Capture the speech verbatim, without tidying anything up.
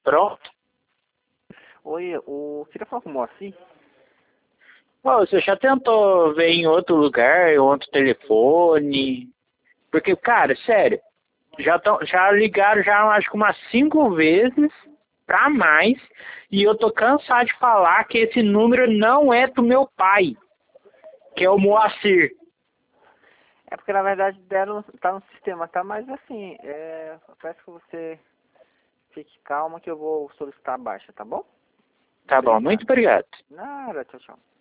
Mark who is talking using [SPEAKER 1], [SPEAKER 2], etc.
[SPEAKER 1] Pronto.
[SPEAKER 2] Oi, o... queria falar com o Moacir?
[SPEAKER 1] Ô, você já tentou ver em outro lugar, em outro telefone? Porque, cara, sério, já, tão, já ligaram já acho que umas cinco vezes pra mais e eu tô cansado de falar que esse número não é do meu pai, que é o Moacir.
[SPEAKER 2] É porque na verdade deram, tá no sistema, tá? Mas assim, é, eu peço que você fique calma que eu vou solicitar a baixa, tá bom?
[SPEAKER 1] Tá bom,
[SPEAKER 2] Obrigado.
[SPEAKER 1] muito obrigado.
[SPEAKER 2] Nada, tchau, tchau.